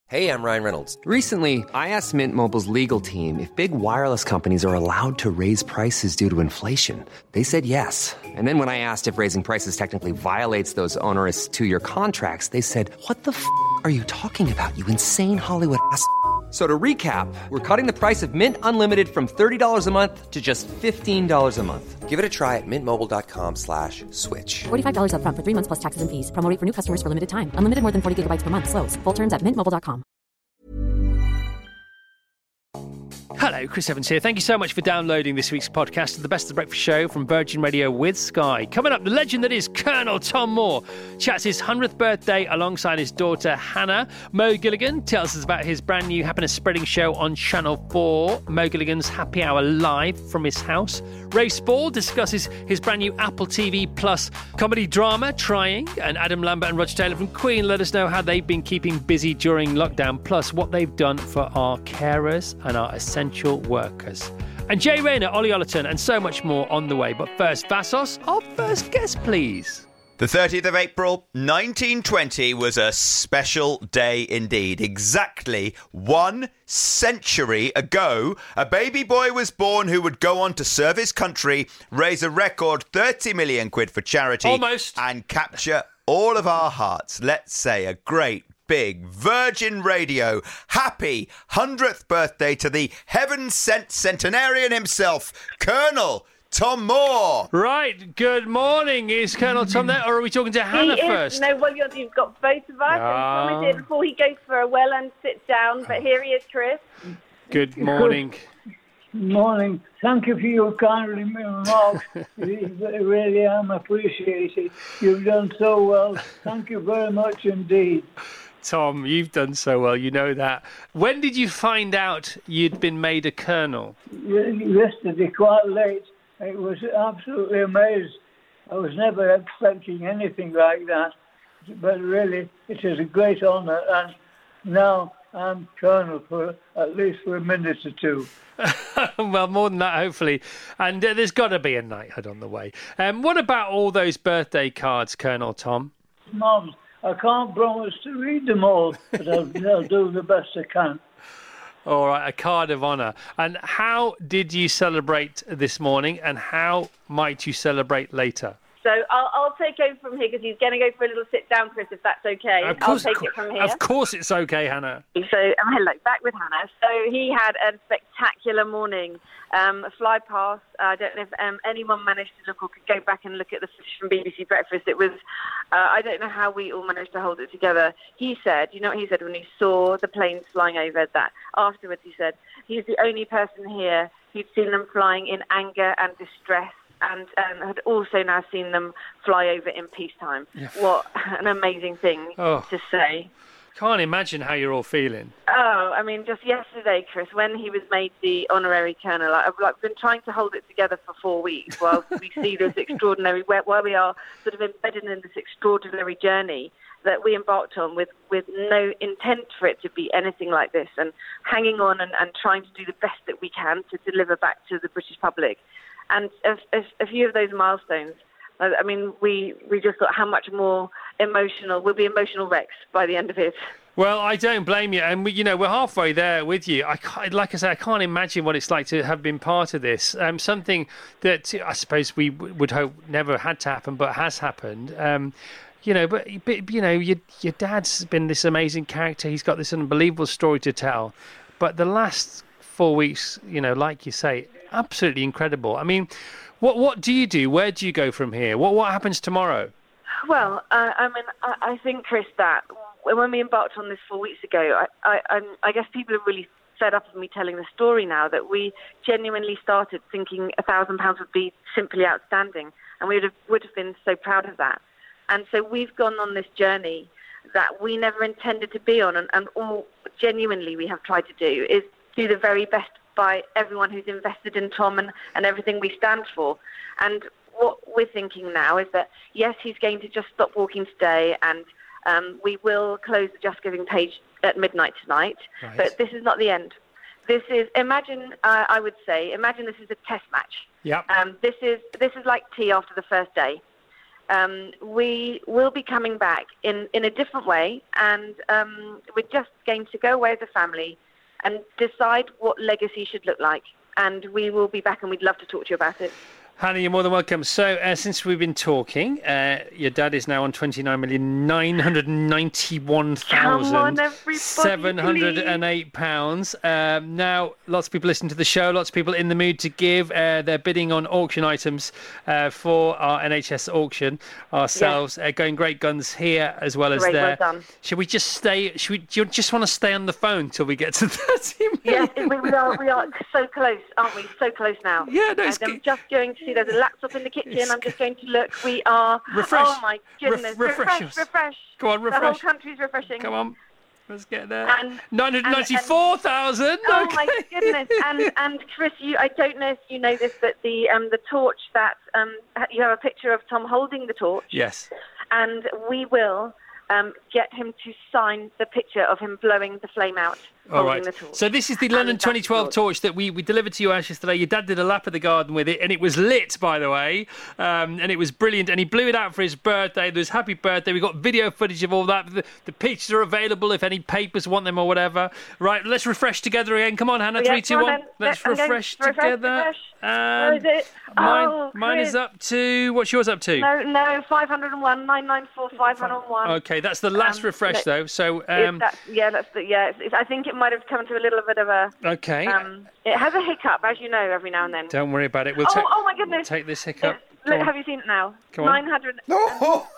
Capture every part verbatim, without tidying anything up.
Hey, I'm Ryan Reynolds. Recently, I asked Mint Mobile's legal team if big wireless companies are allowed to raise prices due to inflation. They said yes. And then when I asked if raising prices technically violates those onerous two-year contracts, they said, what the f*** are you talking about, you insane Hollywood ass f- So to recap, we're cutting the price of Mint Unlimited from thirty dollars a month to just fifteen dollars a month. Give it a try at mintmobile.com slash switch. forty-five dollars up front for three months plus taxes and fees. Promo rate for new customers for limited time. Unlimited more than forty gigabytes per month. Slows full terms at mint mobile dot com. Hello, Chris Evans here. Thank you so much for downloading this week's podcast of the Best of the Breakfast Show from Virgin Radio with Sky. Coming up, the legend that is Colonel Tom Moore chats his hundredth birthday alongside his daughter Hannah. Mo Gilligan tells us about his brand new happiness spreading show on Channel four, Mo Gilligan's Happy Hour live from his house. Ray Spall discusses his brand new Apple T V Plus comedy drama, Trying, and Adam Lambert and Roger Taylor from Queen let us know how they've been keeping busy during lockdown, plus what they've done for our carers and our essential workers. And Jay Rayner, Ollie Ollerton, and so much more on the way. But first, Vassos, our first guest, please. The thirtieth of April, nineteen twenty was a special day indeed. Exactly one century ago, a baby boy was born who would go on to serve his country, raise a record thirty million quid for charity. Almost. And capture all of our hearts. Let's say a great big Virgin Radio happy hundredth birthday to the heaven-sent centenarian himself, Colonel Tom Moore. Right, good morning. Is Colonel Tom there, or are we talking to Hannah he is. first? No, well, you're, you've got both of us. Oh. I promised it before he goes for a well-earned sit-down, but here he is, Chris. Good morning. Morning. Thank you for your kind remarks. I really am appreciated. You've done so well. Thank you very much indeed. Tom, you've done so well, you know that. When did you find out you'd been made a colonel? Yesterday, quite late. It was absolutely amazing. I was never expecting anything like that. But really, it is a great honour. And now I'm colonel for at least for a minute or two. Well, more than that, hopefully. And uh, there's got to be a knighthood on the way. Um, what about all those birthday cards, Colonel Tom? Mom, I can't promise to read them all, but I'll, I'll do the best I can. All right, a card of honour. And how did you celebrate this morning, and how might you celebrate later? So I'll, I'll take over from here because he's going to go for a little sit-down, Chris, if that's okay. Of course, I'll take it from here. Of course it's okay, Hannah. So, um, hello, back with Hannah. So he had a spectacular morning. Um, a fly past. Uh, I don't know if um, anyone managed to look or could go back and look at the footage from B B C Breakfast. It was, uh, I don't know how we all managed to hold it together. He said, you know what he said when he saw the planes flying over, that afterwards he said, he's the only person here who'd seen them flying in anger and distress, and um, had also now seen them fly over in peacetime. Yeah. What an amazing thing oh. to say. Can't imagine how you're all feeling. Oh, I mean, just yesterday, Chris, when he was made the honorary colonel, I've like, been trying to hold it together for four weeks while we see this extraordinary, where, while we are sort of embedded in this extraordinary journey that we embarked on with, with no intent for it to be anything like this, and hanging on and, and trying to do the best that we can to deliver back to the British public. And a, a, a few of those milestones, I mean, we, we just thought how much more emotional, we'll be emotional wrecks by the end of it. Well, I don't blame you. And, we, you know, we're halfway there with you. I can't, like I say, I can't imagine what it's like to have been part of this. Um, something that I suppose we would hope never had to happen, but has happened. Um, you know, but, but you know, your, your dad's been this amazing character. He's got this unbelievable story to tell. But the last four weeks, you know, like you say, absolutely incredible. I mean, what what do you do? Where do you go from here? What what happens tomorrow? Well, uh, I mean, I, I think, Chris, that when we embarked on this four weeks ago, I, I, I guess people are really fed up of me telling the story now, that we genuinely started thinking a thousand pounds would be simply outstanding, and we would have, would have been so proud of that. And so we've gone on this journey that we never intended to be on, and, and all genuinely we have tried to do is do the very best by everyone who's invested in Tom and, and everything we stand for. And what we're thinking now is that, yes, he's going to just stop walking today, and um, we will close the Just Giving page at midnight tonight. Right. But this is not the end. This is, imagine, uh, I would say, imagine this is a test match. Yep. Um, this is this is like tea after the first day. um, we will be coming back in, in a different way, and um, we're just going to go away as a family and decide what legacy should look like. And we will be back, and we'd love to talk to you about it. Hannah, you're more than welcome. So, uh, since we've been talking, uh, your dad is now on twenty-nine million nine hundred ninety-one thousand seven hundred eight pounds. Um, now, lots of people listen to the show, lots of people in the mood to give. Uh, they're bidding on auction items uh, for our N H S auction ourselves. Yeah. Uh, going great guns here as well as great, there. Well done. Should we just stay? Should we? Do you just want to stay on the phone till we get to thirty million? Yes, we, we are. We are so close, aren't we? So close now. Yeah, no, it's and I'm good. just going to. There's a laptop in the kitchen. It's I'm just going to look. We are. Refresh. Oh my goodness! Re- refresh, refresh, refresh. Go on, refresh. The whole country's refreshing. Come on, let's get there. And, nine hundred ninety-four thousand. Oh okay. my goodness! And and Chris, you, I don't know if you know this, but the um the torch that um you have a picture of Tom holding the torch. Yes. And we will um get him to sign the picture of him blowing the flame out. All right. So this is the London twenty twelve torch that we, we delivered to you, Ash, yesterday. Your dad did a lap of the garden with it, and it was lit, by the way, um, and it was brilliant. And he blew it out for his birthday. There was happy birthday. We got video footage of all that. The, the pictures are available if any papers want them or whatever. Right, let's refresh together again. Come on, Hannah. Yeah, Three, two, on one. then. Let's I'm refresh refresh, together. refresh. And Where is it? mine, Oh, mine Chris. is up to. What's yours up to? No, no, five hundred and one, nine nine four, five hundred and one. Okay, that's the last Um, refresh no, though. So Is um, that, yeah, that's the, yeah. It's, it's, I think it might have come to a little bit of a. okay. Um, it has a hiccup, as you know, every now and then. Don't worry about it. We'll oh, take. oh my goodness! We'll take this hiccup. It's- Go Look, on. have you seen it now? Come on. Nine hundred. No.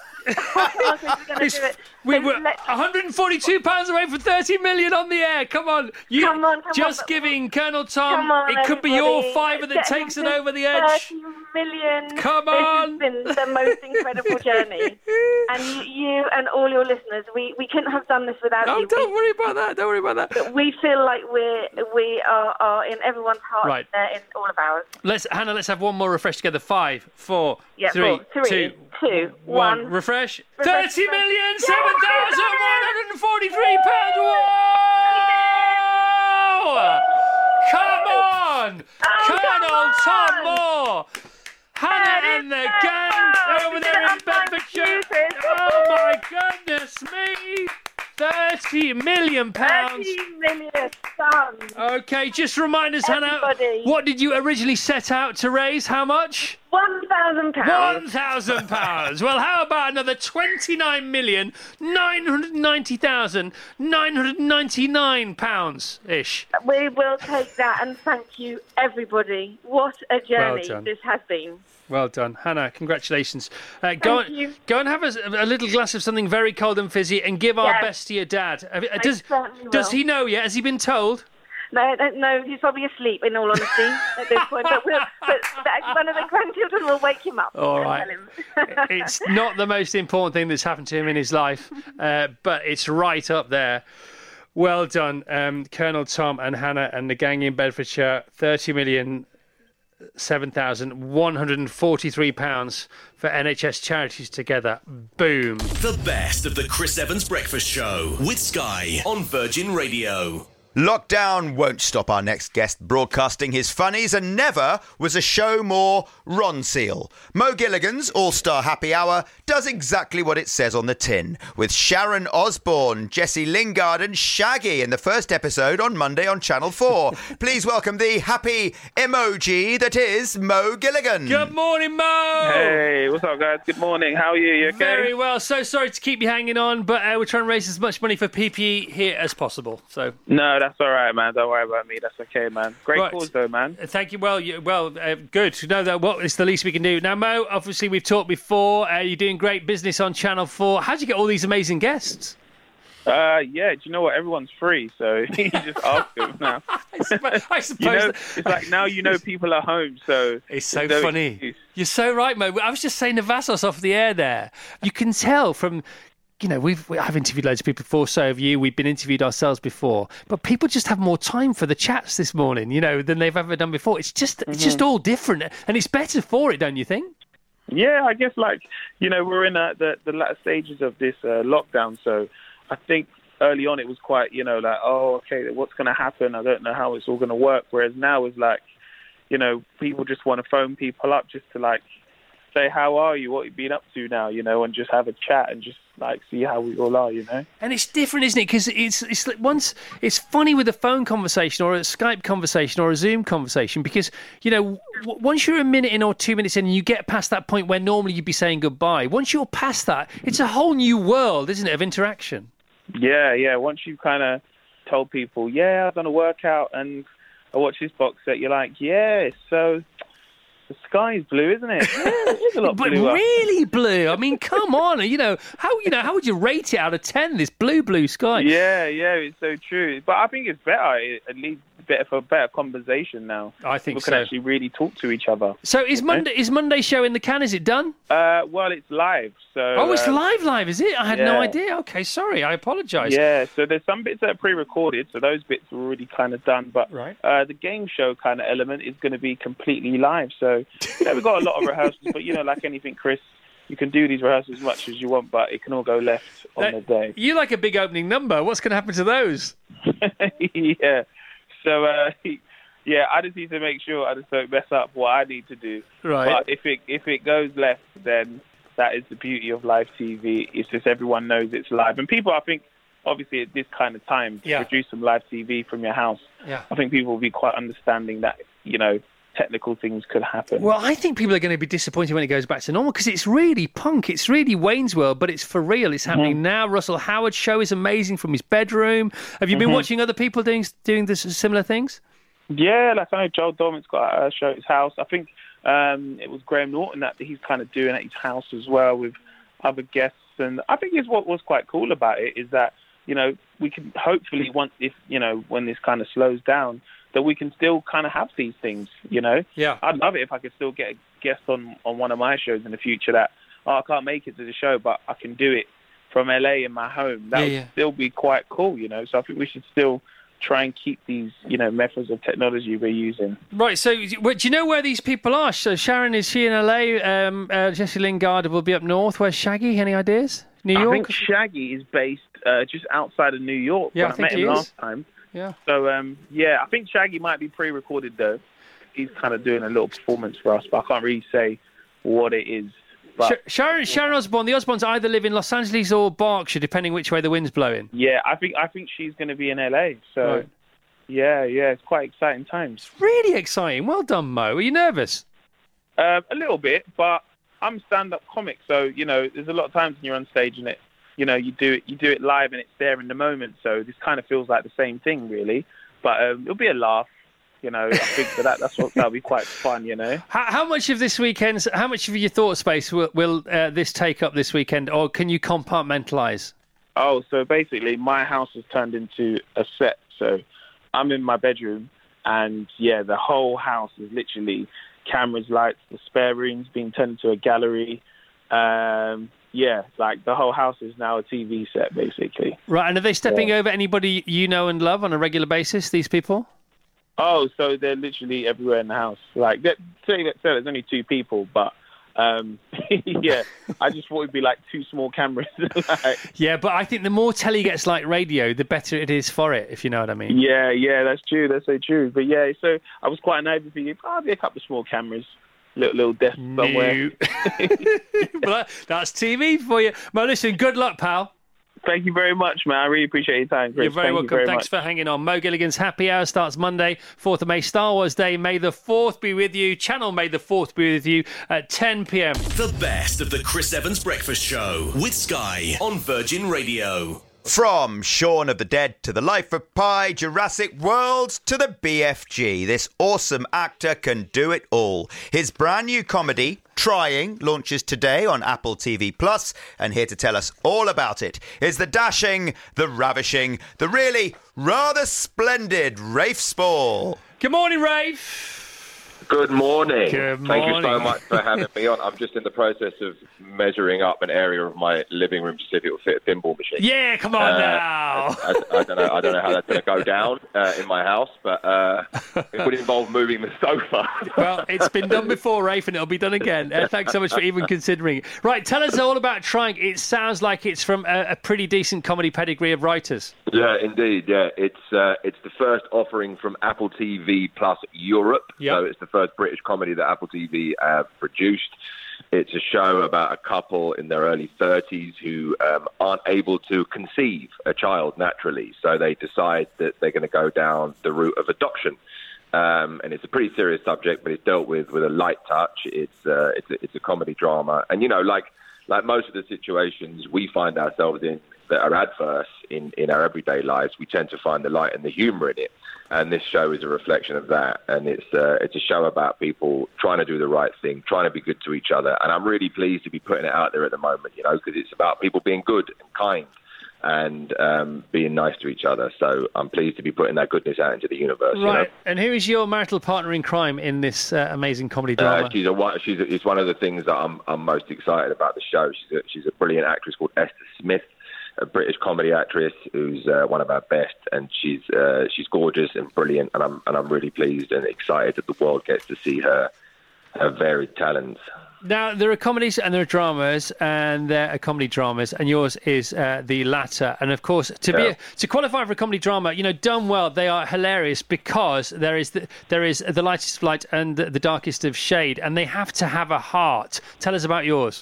It's- we were one hundred forty-two pounds away from thirty million on the air. Come on, you Come on, come just on. giving Colonel Tom. Come on, it could be your everybody. fiver that Get takes him it to over the edge. thirty million. Come on. This has been the most incredible journey. And you, you and all your listeners, we, we couldn't have done this without Oh, you. don't we, worry about that. Don't worry about that. But we feel like we're, we are, are in everyone's heart, Right. there in all of ours. Let's Hannah. Let's have one more refresh together. Five, four, Yeah, three, four, three, two, two, one. one. Refresh. Refresh. Thirty million Yeah, seven thousand one hundred and forty-three pounds. Wow! Come on, Oh, Colonel come Tom on. Moore. Hannah That and is the so gang well. over We there did it in on time for Bedfordshire. you, Chris. Oh my goodness me! Thirty million pounds. thirty million sons. Okay, just remind us, Hannah. Everybody. What did you originally set out to raise? How much? One thousand One pounds. thousand pounds. Well, how about another twenty-nine million nine hundred ninety thousand nine hundred ninety-nine pounds ish. We will take that, and thank you, everybody. What a journey done. this has been. Well done, Hannah. Congratulations. Uh, go Thank and you. go and have a, a little glass of something very cold and fizzy, and give our Yes. best to your dad. Uh, Does certainly Does will. he know yet? Has he been told? No, no, no, he's probably asleep, in all honesty, at this point. But, we'll, but but one of the grandchildren will wake him up. All and right. tell him. It's not the most important thing that's happened to him in his life, uh, but it's right up there. Well done, um, Colonel Tom and Hannah and the gang in Bedfordshire. thirty million seven thousand one hundred and forty-three pounds for N H S charities together. Boom. The best of the Chris Evans Breakfast Show with Sky on Virgin Radio. Lockdown won't stop our next guest broadcasting his funnies, and never was a show more Ron Seal. Mo Gilligan's All-Star Happy Hour does exactly what it says on the tin, with Sharon Osbourne, Jesse Lingard and Shaggy in the first episode on Monday on Channel four. Please welcome the happy emoji that is Mo Gilligan. Good morning, Mo. Hey, what's up, guys? Good morning. How are you? You okay? Very well. So sorry to keep you hanging on, but uh, we're trying to raise as much money for P P E here as possible. So No, that's all right, man. Don't worry about me. That's okay, man. Great Right. cause, though, man. Uh, Thank you. Well, you, well, uh, good. No, that what is the least we can do. Now, Mo, obviously we've talked before. Uh, you're doing great business on Channel four. How would you get all these amazing guests? Uh, yeah. Do you know what? Everyone's free, so you just ask them now. I suppose. I suppose You know, that- it's like now you know people are home, so It's so there's no funny. excuse. You're so right, Mo. I was just saying to Vassos off the air there. You can tell from, you know, we've we, I've interviewed loads of people before, so have you. We've been interviewed ourselves before, but people just have more time for the chats this morning, you know, than they've ever done before. It's just it's just all different, and it's better for it, don't you think? Yeah, I guess like you know we're in uh, the the latter stages of this uh, lockdown, so I think early on it was quite you know like oh okay what's going to happen? I don't know how it's all going to work. Whereas now it's like you know people just want to phone people up just to like say, how are you? What have you been up to now? You know, and just have a chat and just like see how we all are, you know. And it's different, isn't it? Because it's it's like once it's funny with a phone conversation or a Skype conversation or a Zoom conversation because you know w- once you're a minute in or two minutes in and you get past that point where normally you'd be saying goodbye. Once you're past that, it's a whole new world, isn't it, of interaction? Yeah, yeah. Once you've kind of told people, yeah, I've done a workout and I watched this box set, you're like, yeah, so. The sky's blue, isn't it? Yeah, it is a lot but bluer. really blue. I mean, come on. You know how you know how would you rate it out of ten? This blue, blue sky. Yeah, yeah, it's so true. But I think it's better. It, at least better for better conversation now. I think people so. can actually really talk to each other. So is Monday is Monday's show in the can? Is it done? Uh, well, it's live. So oh, it's uh, live, live, is it? I had yeah. no idea. Okay, sorry, I apologise. Yeah, so there's some bits that are pre-recorded, so those bits are already kind of done. But right. uh, the game show kind of element is going to be completely live. So you know, we've got a lot of rehearsals, but you know, like anything, Chris, you can do these rehearsals as much as you want, but it can all go left on Uh, the day. You like a big opening number. What's going to happen to those? yeah. So, uh, yeah, I just need to make sure I just don't mess up what I need to do. Right. But if it if it goes left, then that is the beauty of live T V. It's just everyone knows it's live. And people, I think, obviously at this kind of time, to Yeah. produce some live T V from your house, Yeah. I think people will be quite understanding that, you know, technical things could happen. Well, I think people are going to be disappointed when it goes back to normal because it's really punk. It's really Wayne's World, but it's for real. It's happening Mm-hmm. now. Russell Howard's show is amazing from his bedroom. Have you been Mhm. watching other people doing doing this similar things? Yeah, like I know Joel Dorman's got a show at his house. I think um, it was Graham Norton that he's kind of doing at his house as well with other guests. And I think is what was quite cool about it is that, you know, we can hopefully, once if you know, when this kind of slows down, that we can still kind of have these things, you know? Yeah. I'd love it if I could still get a guest on, on one of my shows in the future that, oh, I can't make it to the show, but I can do it from L A in my home. That Yeah, would yeah. still be quite cool, you know? So I think we should still try and keep these, you know, methods of technology we're using. Right, so well, do you know where these people are? So Sharon, is she in L A? Um, uh, Jesse Lingard will be up north. Where's Shaggy? Any ideas? New I York? think Shaggy is based uh, just outside of New York. Yeah, when I think met he him is. last time. Yeah. So, um, yeah, I think Shaggy might be pre-recorded, though. He's kind of doing a little performance for us, but I can't really say what it is. But Sh- Sharon, Sharon Osbourne, the Osbournes either live in Los Angeles or Berkshire, depending which way the wind's blowing. yeah, I think I think she's going to be in L A. So, Right. yeah, yeah, it's quite exciting times. Really exciting. Well done, Mo. Are you nervous? Uh, a little bit, but I'm a stand-up comic, so you know, there's a lot of times when you're on stage and it, you know, you do it, you do it live and it's there in the moment. So this kind of feels like the same thing, really. But um, it'll be a laugh, you know. I think that that's what that'll be quite fun, you know. How, how much of this weekend, how much of your thought space will, will uh, this take up this weekend, or can you compartmentalise? Oh, so basically, my house has turned into a set. So I'm in my bedroom, and yeah, the whole house is literally cameras, lights, the spare room's being turned into a gallery. Um, yeah, like the whole house is now a T V set, basically. Right, and are they stepping Yeah. over anybody you know and love on a regular basis, these people? Oh, so they're literally everywhere in the house. Like, that- say that so there's only two people, but um, yeah, I just thought it'd be like two small cameras. like, Yeah, but I think the more telly gets like radio, the better it is for it, if you know what I mean. yeah, yeah, that's true. That's so true. But yeah, so I was quite naive thinking, oh, there'll be a couple of small cameras, little little desk somewhere. But that's T V for you. Well, listen, good luck, pal. Thank you very much, man. I really appreciate your time, Chris. You're very Thank welcome. You very Thanks much. for hanging on. Mo Gilligan's Happy Hour starts Monday, fourth of May, Star Wars Day. May the fourth be with you. Channel May the fourth be with you at ten p.m. The best of the Chris Evans Breakfast Show with Sky on Virgin Radio. From Shaun of the Dead to The Life of Pi, Jurassic World to the B F G, this awesome actor can do it all. His brand new comedy, Trying, launches today on Apple T V Plus, and here to tell us all about it is the dashing, the ravishing, the really rather splendid Rafe Spall. Good morning, Rafe. Good morning. Good Thank you so morning. much for having me on. I'm just in the process of measuring up an area of my living room to see if it will fit a pinball machine. Yeah, come on Uh, now. I, I don't know. I don't know how that's going to go down uh, in my house, but uh, it would involve moving the sofa. Well, it's been done before, Rafe, and it'll be done again. Uh, thanks so much for even considering it. Right, tell us all about Trying. It sounds like it's from a, a pretty decent comedy pedigree of writers. Yeah, indeed. Yeah, it's uh, it's the first offering from Apple T V Plus Europe. Yep. So it's the first British comedy that Apple T V have produced. It's a show about a couple in their early thirties who um, aren't able to conceive a child naturally, so they decide that they're going to go down the route of adoption. Um, and it's a pretty serious subject, but it's dealt with with a light touch. It's uh, it's a, it's a comedy drama, and you know, like like most of the situations we find ourselves in that are adverse in, in our everyday lives, we tend to find the light and the humour in it. And this show is a reflection of that. And it's uh, it's a show about people trying to do the right thing, trying to be good to each other. And I'm really pleased to be putting it out there at the moment, you know, because it's about people being good and kind and um, being nice to each other. So I'm pleased to be putting that goodness out into the universe. Right. You know? And who is your marital partner in crime in this uh, amazing comedy drama? Uh, she's a, she's a, it's one of the things that I'm, I'm most excited about the show. She's a, she's a brilliant actress called Esther Smith, a British comedy actress who's uh, one of our best, and she's uh, she's gorgeous and brilliant, and I'm and I'm really pleased and excited that the world gets to see her her varied talents. Now, there are comedies and there are dramas, and there are comedy dramas, and yours is uh, the latter. And of course, to Yeah. be to qualify for a comedy drama, you know, done well, they are hilarious because there is the, there is the lightest of light and the, the darkest of shade, and they have to have a heart. Tell us about yours.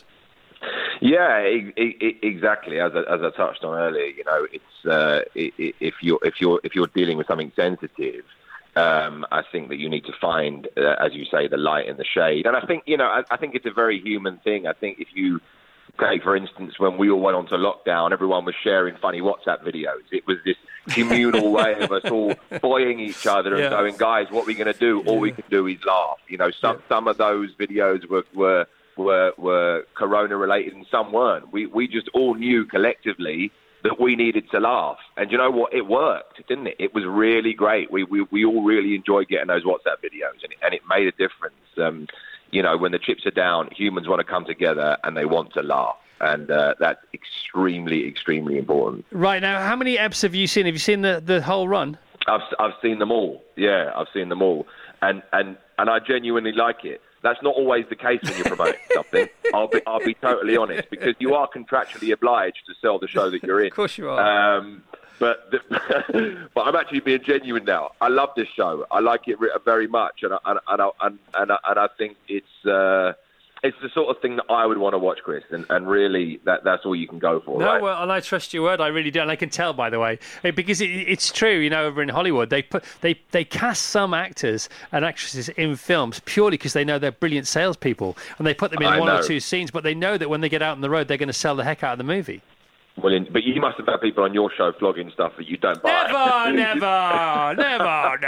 Yeah, e- e- exactly. As I, as I touched on earlier, you know, it's uh, i- i- if you're if you're if you're dealing with something sensitive, um, I think that you need to find, uh, as you say, the light and the shade. And I think you know, I, I think it's a very human thing. I think if you take, for instance, when we all went onto lockdown, everyone was sharing funny WhatsApp videos. It was this communal way of us all buoying each other and Yeah. going, guys, what are we going to do? All we can do is laugh. You know, some some of those videos were were. were were corona related and some weren't. We we just all knew collectively that we needed to laugh. And you know what? It worked, didn't it? It was really great. We we, we all really enjoyed getting those WhatsApp videos, and it, and it made a difference. Um, you know, when the chips are down, humans want to come together and they want to laugh. And uh, that's extremely, extremely important. Right, now, how many eps have you seen? Have you seen the, the whole run? I've I've seen them all. Yeah, I've seen them all. And and, and I genuinely like it. That's not always the case when you're promoting something. I'll be I'll be totally honest, because you are contractually obliged to sell the show that you're in. Of course you are. Um, but the, but I'm actually being genuine now. I love this show. I like it very much, and I, and and I, and, and, I, and I think it's uh, it's the sort of thing that I would want to watch, Chris. And, and really, that that's all you can go for. No, right? well, and I trust your word. I really do, and I can tell, by the way, Eh, because it, it's true. You know, over in Hollywood, they put they they cast some actors and actresses in films purely because they know they're brilliant salespeople, and they put them in I one or know. two scenes. But they know that when they get out on the road, they're going to sell the heck out of the movie. Well, in, but you must have had people on your show flogging stuff that you don't buy. Never, never, never,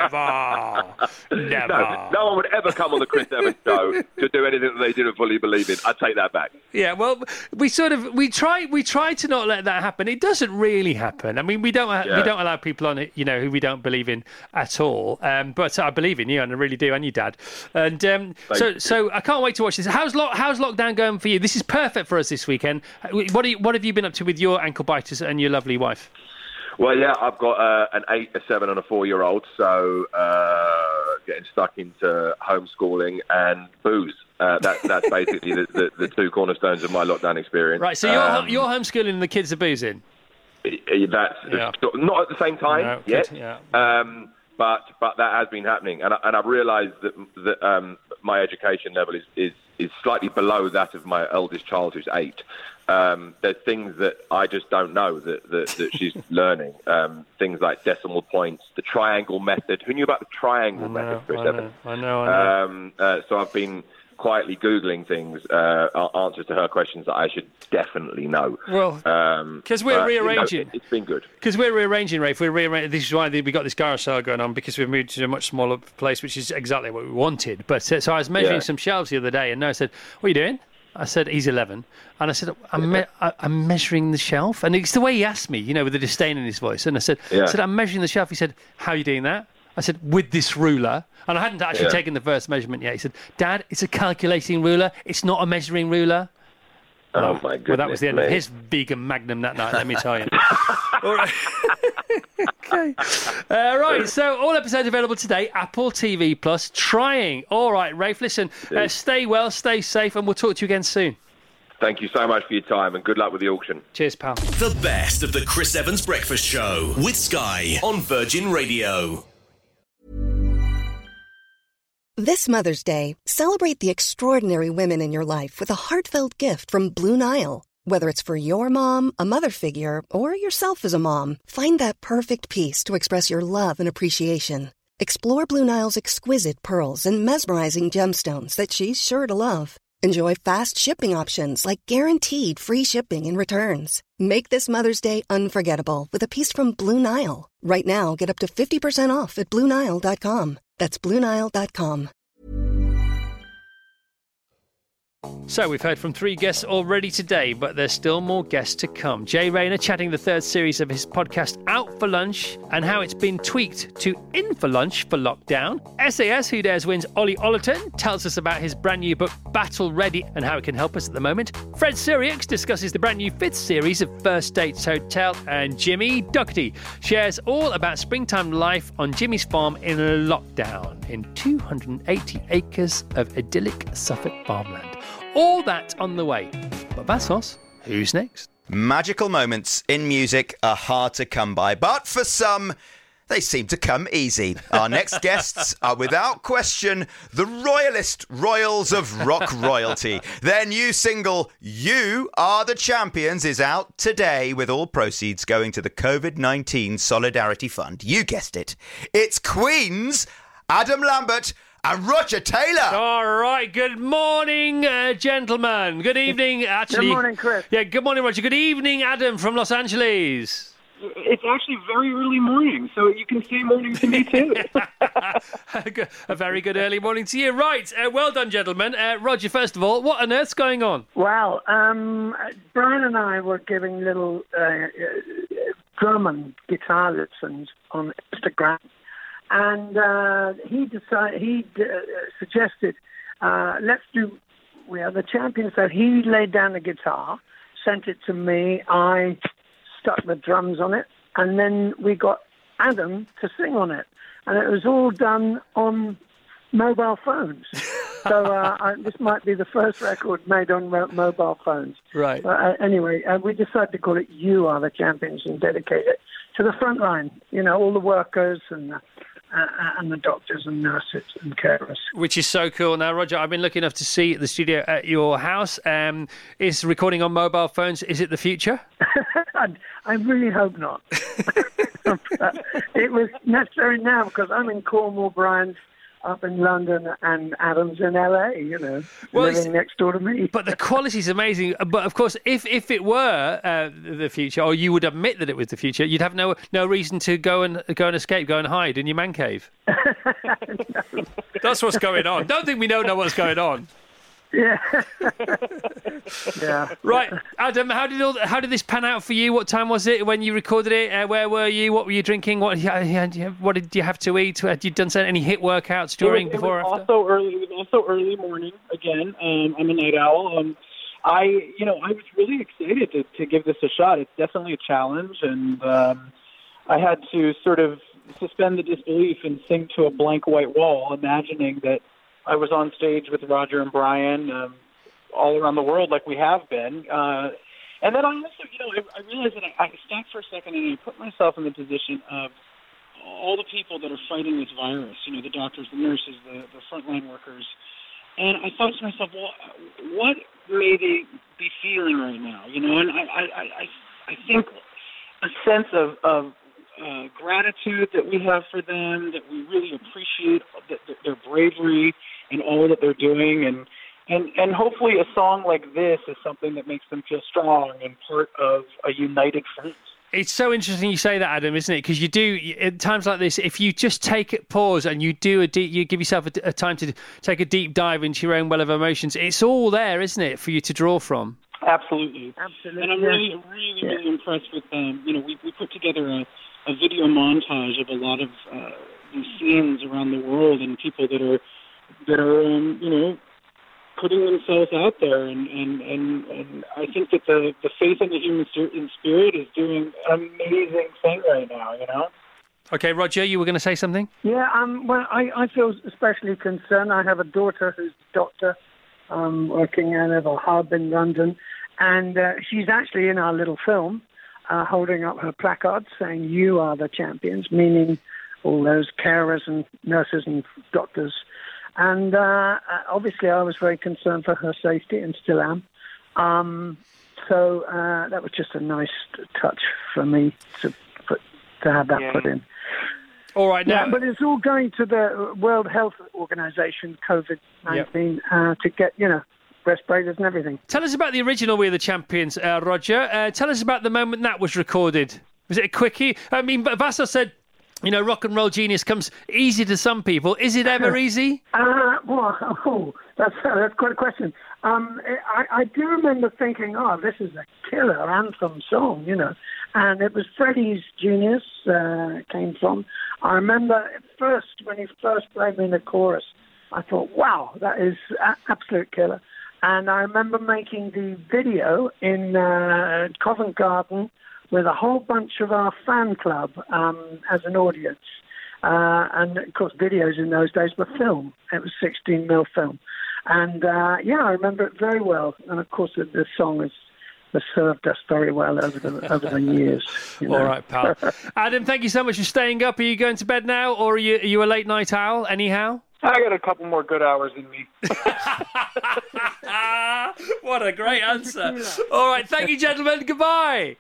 never, never. No, no one would ever come on the Chris Evans show to do anything that they didn't fully believe in. I take that back. Yeah, well, we sort of we try we try to not let that happen. It doesn't really happen. I mean, we don't Yeah. we don't allow people on it, you know, who we don't believe in at all. Um, but I believe in you, and I really do, and your dad. And um, so you. so I can't wait to watch this. How's lock, how's lockdown going for you? This is perfect for us this weekend. What are you, what have you been up to with your ankle biters and your lovely wife? Well, yeah, I've got uh, an eight, a seven, and a four-year-old, so uh, getting stuck into homeschooling and booze. Uh, that, that's basically the, the, the two cornerstones of my lockdown experience. Right, so you're Um, you're homeschooling and the kids are boozing. That's Yeah. not at the same time No, yet, good, yeah. um, but but that has been happening, and I, and I've realised that that um, my education level is, is is slightly below that of my eldest child, who's eight. Um, there's things that I just don't know that that, that she's learning. Um, things like decimal points, the triangle method. Who knew about the triangle I method? know, Chris I know, Evans? I know, I know. Um, uh, so I've been quietly Googling things, uh, answers to her questions that I should definitely know. Well, Um, 'cause we're but, you know, rearranging. it, it's been good. Because we're rearranging, Rafe. We're rearranging. This is why we got this garage sale going on, because we've moved to a much smaller place, which is exactly what we wanted. But uh, so I was measuring Yeah. some shelves the other day, and Noah said, "What are you doing?" I said, "He's eleven," and I said, "I'm me- I- I'm measuring the shelf." And it's the way he asked me, you know, with the disdain in his voice. And I said, Yeah. I said, "I'm measuring the shelf." He said, "How are you doing that?" I said, "With this ruler." And I hadn't actually Yeah. taken the first measurement yet. He said, "Dad, it's a calculating ruler. It's not a measuring ruler." Oh, my goodness. Well, that was the end me. of his vegan magnum that night, let me tell you. All right. Okay. Uh, right, so all episodes available today, Apple T V Plus, trying. All right, Rafe, listen, uh, stay well, stay safe, and we'll talk to you again soon. Thank you so much for your time, and good luck with the auction. Cheers, pal. The best of the Chris Evans Breakfast Show with Sky on Virgin Radio. This Mother's Day, celebrate the extraordinary women in your life with a heartfelt gift from Blue Nile. Whether it's for your mom, a mother figure, or yourself as a mom, find that perfect piece to express your love and appreciation. Explore Blue Nile's exquisite pearls and mesmerizing gemstones that she's sure to love. Enjoy fast shipping options like guaranteed free shipping and returns. Make this Mother's Day unforgettable with a piece from Blue Nile. Right now, get up to fifty percent off at Blue Nile dot com. That's Blue Nile dot com. So we've heard from three guests already today, but there's still more guests to come. Jay Rayner chatting the third series of his podcast Out for Lunch and how it's been tweaked to In for Lunch for lockdown. S A S Who Dares Wins Ollie Ollerton tells us about his brand new book Battle Ready and how it can help us at the moment. Fred Sirius discusses the brand new fifth series of First Dates Hotel, and Jimmy Doherty shares all about springtime life on Jimmy's farm in a lockdown in two hundred eighty acres of idyllic Suffolk farmland. All that on the way. But Vassos, who's next? Magical moments in music are hard to come by, but for some, they seem to come easy. Our next guests are without question the royalist royals of rock royalty. Their new single, You Are the Champions, is out today with all proceeds going to the covid nineteen Solidarity Fund. You guessed it. It's Queen's Adam Lambert and Roger Taylor. All right. Good morning, uh, gentlemen. Good evening. Actually, good morning, Chris. Yeah, good morning, Roger. Good evening, Adam from Los Angeles. It's actually very early morning, so you can say morning to me too. A very good early morning to you. Right. Uh, well done, gentlemen. Uh, Roger, first of all, what on earth's going on? Well, um, Brian and I were giving little uh, uh, drum and guitar lessons on Instagram. And uh, he decided, he uh, suggested, uh, let's do, we are the champions. So he laid down the guitar, sent it to me. I stuck the drums on it. And then we got Adam to sing on it. And it was all done on mobile phones. So uh, I, this might be the first record made on mo- mobile phones. Right. But, uh, anyway, uh, we decided to call it You Are the Champions and dedicate it to the front line. You know, all the workers and the Uh, and the doctors and nurses and carers. Which is so cool. Now, Roger, I've been lucky enough to see the studio at your house. Um, is recording on mobile phones, is it the future? I, I really hope not. It was necessary now because I'm in Cornwall, Brian's up in London, and Adam's in L A, you know, well, living next door to me. But the quality is amazing. But, of course, if if it were uh, the future, or you would admit that it was the future, you'd have no no reason to go and go and escape, go and hide in your man cave. No. That's what's going on. Don't think we don't know what's going on. Yeah. Yeah. Right, Adam. How did all, how did this pan out for you? What time was it when you recorded it? Uh, where were you? What were you drinking? What what did you have to eat? Had you done any hit workouts during, it was, before, it was after? Also early. It was also early morning again. Um, I'm a night owl. Um, I you know I was really excited to, to give this a shot. It's definitely a challenge, and um, I had to sort of suspend the disbelief and sing to a blank white wall, imagining that I was on stage with Roger and Brian um, all around the world like we have been. Uh, and then I also, you know, I, I realized that I, I stopped for a second and I put myself in the position of all the people that are fighting this virus, you know, the doctors, the nurses, the, the frontline workers. And I thought to myself, well, what may they be feeling right now? You know, and I, I, I, I think a sense of, of uh, gratitude that we have for them, that we really appreciate the, the, their bravery and all that they're doing, and, and and hopefully a song like this is something that makes them feel strong and part of a united front. It's so interesting you say that, Adam, isn't it? Because you do, at times like this, if you just take a pause and you do a deep, you give yourself a, a time to take a deep dive into your own well of emotions, it's all there, isn't it, for you to draw from? Absolutely. Absolutely. And I'm really, really, really yeah. impressed with, um, you know, we, we put together a, a video montage of a lot of uh, these scenes around the world and people that are, that are, um, you know, putting themselves out there, and, and, and, and I think that the, the faith in the human spirit is doing an amazing thing right now, you know? Okay, Roger, you were going to say something? Yeah, um, well, I, I feel especially concerned. I have a daughter who's a doctor um, working at a hub in London, and uh, she's actually in our little film uh, holding up her placard saying, "You are the champions," meaning all those carers and nurses and doctors. And uh, obviously I was very concerned for her safety and still am. Um, so uh, that was just a nice touch for me to put, to have that yeah. put in. All right, now. Yeah, but it's all going to the World Health Organization, COVID nineteen, yep. uh, to get, you know, respirators and everything. Tell us about the original We Are the Champions, uh, Roger. Uh, tell us about the moment that was recorded. Was it a quickie? I mean, Vassar said, you know, rock and roll genius comes easy to some people. Is it ever easy? Uh, well, oh, that's, uh, that's quite a question. Um, I, I do remember thinking, oh, this is a killer anthem song, you know. And it was Freddie's genius uh, came from. I remember at first, when he first played me in the chorus, I thought, wow, that is a- absolute killer. And I remember making the video in uh, Covent Garden with a whole bunch of our fan club um, as an audience. Uh, and, of course, videos in those days were film. It was sixteen mil film. And, uh, yeah, I remember it very well. And, of course, the, the song has, has served us very well over the, over the years. You know? All right, pal. Adam, thank you so much for staying up. Are you going to bed now, or are you, are you a late-night owl anyhow? I got a couple more good hours in me. What a great answer. All right, thank you, gentlemen. Goodbye.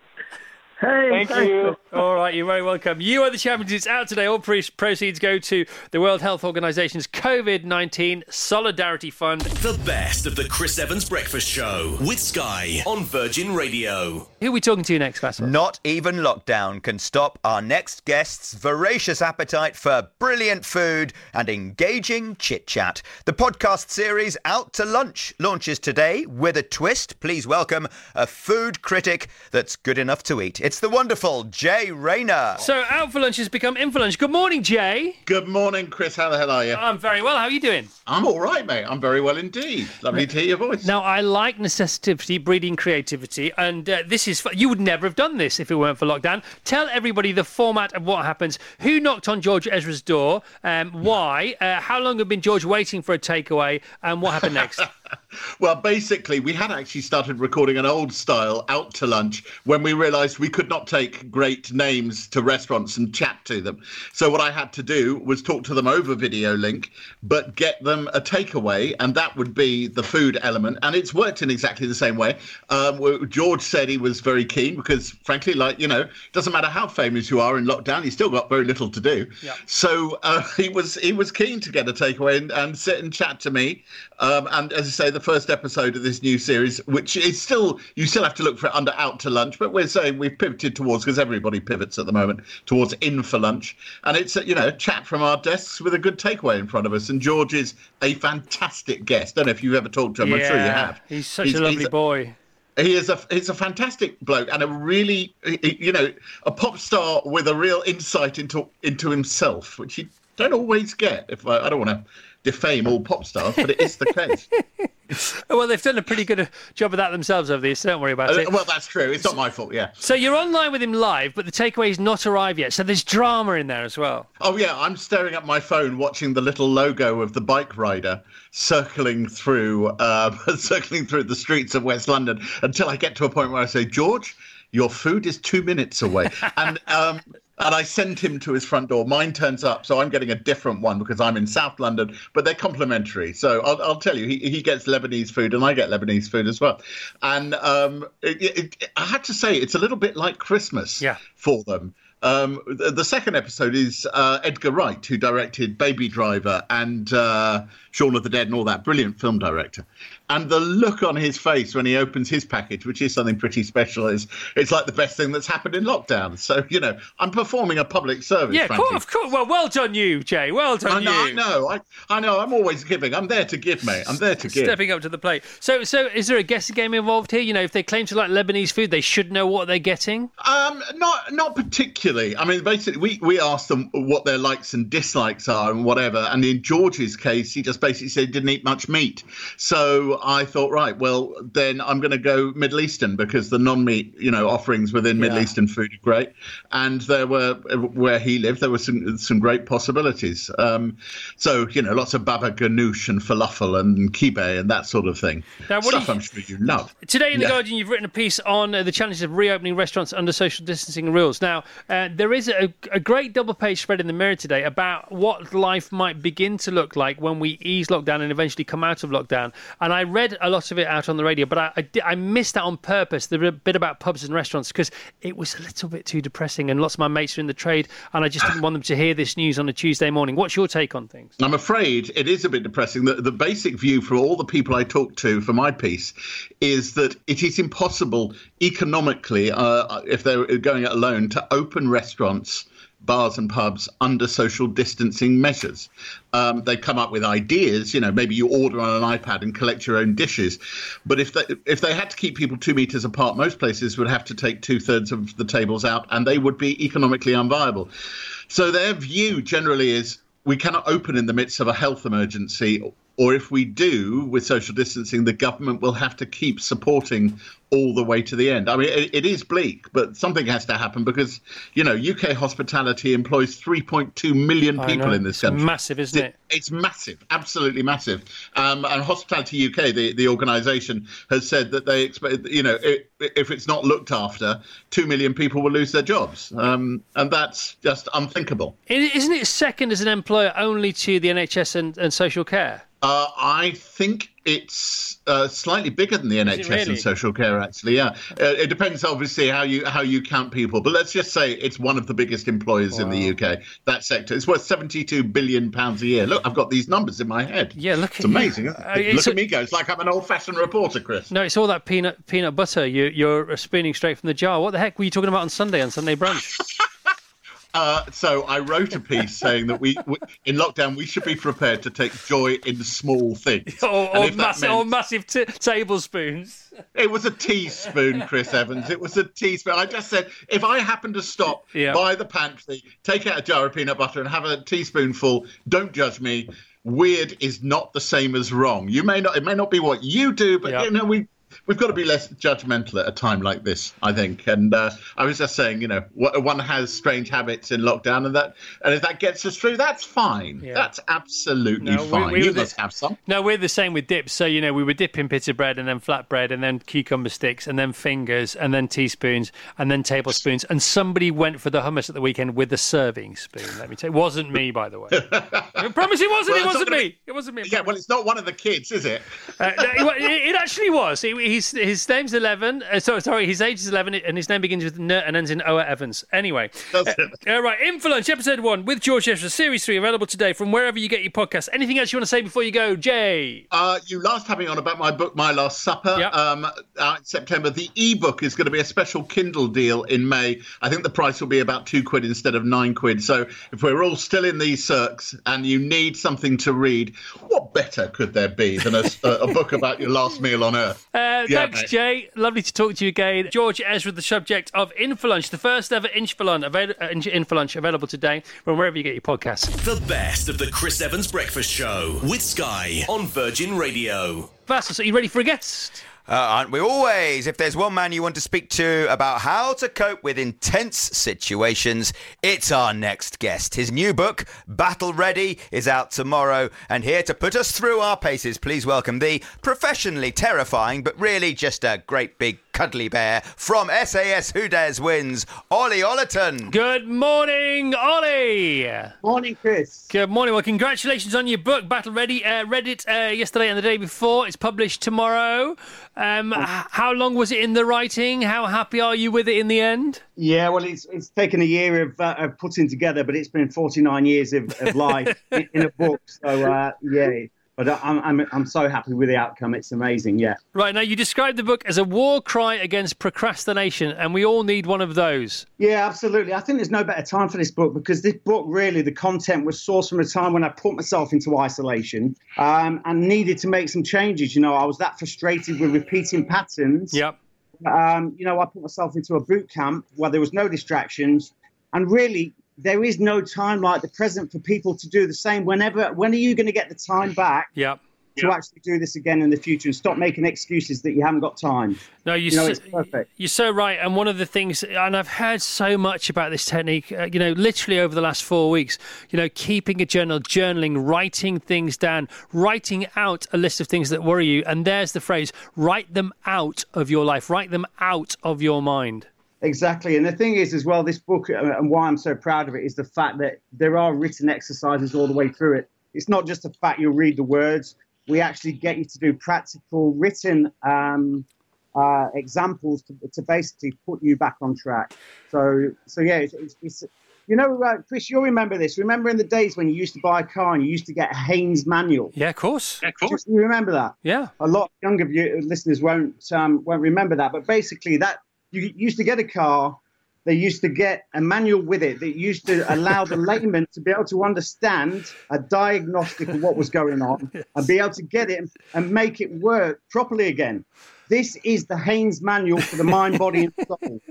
Hey, thank you. All right, you're very welcome. You Are the Champions. It's out today. All pre- proceeds go to the World Health Organization's COVID nineteen Solidarity Fund. The best of the Chris Evans Breakfast Show with Sky on Virgin Radio. Who are we talking to next, Vassar? Not even lockdown can stop our next guest's voracious appetite for brilliant food and engaging chit-chat. The podcast series Out to Lunch launches today with a twist. Please welcome a food critic that's good enough to eat. It's the wonderful Jay Rayner. So Out for Lunch has become In for Lunch. Good morning, Jay. Good morning, Chris. How the hell are you? I'm very well. How are you doing? I'm all right, mate. I'm very well indeed. Lovely to hear your voice. Now, I like necessity breeding creativity, and uh, this is... You would never have done this if it weren't for lockdown. Tell everybody the format of what happens. Who knocked on George Ezra's door? Um, why? Uh, how long had been George waiting for a takeaway? And what happened next? Well, basically, we had actually started recording an old style Out to Lunch when we realised we could not take great names to restaurants and chat to them. So what I had to do was talk to them over video link, but get them a takeaway, and that would be the food element. And it's worked in exactly the same way. Um, George said he was very keen because, frankly, like, you know, it doesn't matter how famous you are in lockdown, you still got very little to do. Yeah. So uh, he was he was keen to get a takeaway and, and sit and chat to me. Um, and as I say, the first episode of this new series, which is still, you still have to look for it under Out to Lunch, but we're saying we've pivoted towards, because everybody pivots at the moment, towards In for Lunch. And it's, you know, chat from our desks with a good takeaway in front of us. And George is a fantastic guest. Don't know if you've ever talked to him. Yeah, I'm sure you have. He's such he's, a lovely a, boy. He is a he's a fantastic bloke and a really, you know, a pop star with a real insight into into himself, which you don't always get. If I, I don't want to defame all pop stars, but it is the case. Well, they've done a pretty good job of that themselves over this, so don't worry about uh, it. Well, that's true. It's not my fault, yeah. So you're online with him live, but the takeaway's not arrived yet, so there's drama in there as well. Oh, yeah, I'm staring at my phone watching the little logo of the bike rider circling through, uh, circling through the streets of West London until I get to a point where I say, George, your food is two minutes away. and... um And I sent him to his front door. Mine turns up, so I'm getting a different one because I'm in South London, but they're complimentary. So I'll, I'll tell you, he, he gets Lebanese food and I get Lebanese food as well. And um, it, it, I have to say, it's a little bit like Christmas yeah. for them. Um, the, the second episode is uh, Edgar Wright, who directed Baby Driver and uh, Shaun of the Dead and all that. Brilliant film director. And the look on his face when he opens his package, which is something pretty special, is it's like the best thing that's happened in lockdown. So, you know, I'm performing a public service, Yeah, frankly. of course. Well, well done you, Jay. Well done I know, you. I know. I, I know. I'm always giving. I'm there to give, mate. I'm there to give. Stepping up to the plate. So, so is there a guessing game involved here? You know, if they claim to like Lebanese food, they should know what they're getting? Um, not not particularly. I mean, basically, we, we asked them what their likes and dislikes are and whatever. And in George's case, he just basically said he didn't eat much meat. So so I thought, right, well, then I'm going to go Middle Eastern because the non-meat, you know, offerings within yeah. Middle Eastern food are great. And there were, where he lived, there were some some great possibilities. Um, so, you know, lots of baba ganoush and falafel and kibbeh and that sort of thing. Now, what Stuff you, I'm sure you love. Today in The yeah. Guardian, you've written a piece on uh, the challenges of reopening restaurants under social distancing rules. Now, uh, there is a, a great double-page spread in the Mirror today about what life might begin to look like when we ease lockdown and eventually come out of lockdown. And I read a lot of it out on the radio, but I, I, I missed that on purpose, the bit about pubs and restaurants, because it was a little bit too depressing and lots of my mates are in the trade and I just didn't want them to hear this news on a Tuesday morning. What's your take on things? I'm afraid it is a bit depressing. The, the basic view from all the people I talked to for my piece is that it is impossible economically, uh, if they're going it alone, to open restaurants, bars and pubs under social distancing measures. Um, they come up with ideas, you know, maybe you order on an iPad and collect your own dishes. But if they, if they had to keep people two metres apart, most places would have to take two thirds of the tables out and they would be economically unviable. So their view generally is we cannot open in the midst of a health emergency, or if we do with social distancing, the government will have to keep supporting all the way to the end. I mean, it, it is bleak, but something has to happen because, you know, U K hospitality employs three point two million people in this it's country. Massive, isn't it? It's massive, absolutely massive. Um, and Hospitality U K, the, the organisation, has said that they expect, you know, it, if it's not looked after, two million people will lose their jobs. Um, and that's just unthinkable. Isn't it second as an employer only to the N H S and, and social care? Uh, I think it's uh, slightly bigger than the N H S really? and social care, actually. Yeah, uh, it depends, obviously, how you how you count people. But let's just say it's one of the biggest employers wow. in the U K. That sector, it's worth seventy-two billion pounds a year. Look, I've got these numbers in my head. Yeah, look, it's amazing. Uh, look it's at me go. It's like I'm an old-fashioned reporter, Chris. No, it's all that peanut peanut butter. You, you're spooning straight from the jar. What the heck were you talking about on Sunday on Sunday brunch? Uh, so I wrote a piece saying that we, we, in lockdown, we should be prepared to take joy in small things. Or, or, massive, meant, or massive t- tablespoons. It was a teaspoon, Chris Evans. It was a teaspoon. I just said, if I happen to stop yeah. by the pantry, take out a jar of peanut butter and have a teaspoonful, don't judge me. Weird is not the same as wrong. You may not. It may not be what you do, but yeah. you know we. We've got to be less judgmental at a time like this, I think. And uh, I was just saying, you know, one has strange habits in lockdown, and that, and if that gets us through, that's fine. Yeah. That's absolutely no, fine. We, we you must the, have some. No, we're the same with dips. So, you know, we were dipping pita bread and then flat bread and then cucumber sticks and then fingers and then teaspoons and then tablespoons. And somebody went for the hummus at the weekend with a serving spoon. Let me tell you, it wasn't me, by the way. I promise it wasn't. Well, it wasn't me. It wasn't me. Yeah, well, it's not one of the kids, is it? Uh, no, it, it actually was. He, he's, his name's eleven. Uh, sorry, sorry, his age is eleven, and his name begins with N and ends in Oa Evans. Anyway, uh, uh, right, In for Lunch, episode one with George Ezra, series three, available today from wherever you get your podcasts. Anything else you want to say before you go, Jay? Uh, you last had me on about my book, My Last Supper. Yep. Um, uh, in September, the ebook is going to be a special Kindle deal in May. I think the price will be about two quid instead of nine quid. So if we're all still in these circs and you need something to read, what better could there be than a, a book about your last meal on Earth? Uh, yeah, thanks, mate. Jay. Lovely to talk to you again. George Ezra, the subject of In for Lunch, the first ever In for Lunch, avail- uh, In for Lunch available today from wherever you get your podcasts. The best of the Chris Evans Breakfast Show with Sky on Virgin Radio. Vassos, are you ready for a guest? Uh, aren't we always? If there's one man you want to speak to about how to cope with intense situations, it's our next guest. His new book, Battle Ready, is out tomorrow. And here to put us through our paces, please welcome the professionally terrifying, but really just a great big cuddly bear from S A S Who Dares Wins, Ollie Ollerton. Good morning, Ollie. Morning, Chris. Good morning. Well, congratulations on your book, Battle Ready. Uh, read it uh, yesterday and the day before. It's published tomorrow. Um, h- how long was it in the writing? How happy are you with it in the end? Yeah, well, it's it's taken a year of, uh, of putting together, but it's been forty-nine years of, of life in, in a book. So, uh, yeah. But I'm, I'm I'm so happy with the outcome. It's amazing, yeah. Right, now you described the book as a war cry against procrastination, and we all need one of those. Yeah, absolutely. I think there's no better time for this book because this book, really, the content was sourced from a time when I put myself into isolation um, and needed to make some changes. You know, I was that frustrated with repeating patterns. Yep. Um, you know, I put myself into a boot camp where there was no distractions, and really, there is no time like the present for people to do the same. Whenever, when are you going to get the time back? Yep. to Yeah. actually do this again in the future and stop making excuses that you haven't got time. No, you You know, so, it's perfect. You're so right. And one of the things, and I've heard so much about this technique, uh, you know, literally over the last four weeks, you know, keeping a journal, journaling, writing things down, writing out a list of things that worry you. And there's the phrase, write them out of your life, write them out of your mind. Exactly. And the thing is, as well, this book, uh, and why I'm so proud of it, is the fact that there are written exercises all the way through it. It's not just the fact you'll read the words. We actually get you to do practical written um, uh, examples to, to basically put you back on track. So, so yeah, it's, it's, it's you know, uh, Chris, you'll remember this. Remember in the days when you used to buy a car and you used to get a Haynes manual? Yeah, of course. Yeah, of course. You remember that? Yeah. A lot of younger view- listeners won't um, won't remember that. But basically, that you used to get a car. They used to get a manual with it that used to allow the layman to be able to understand a diagnostic of what was going on yes. and be able to get it and make it work properly again. This is the Haynes manual for the mind, body, and soul.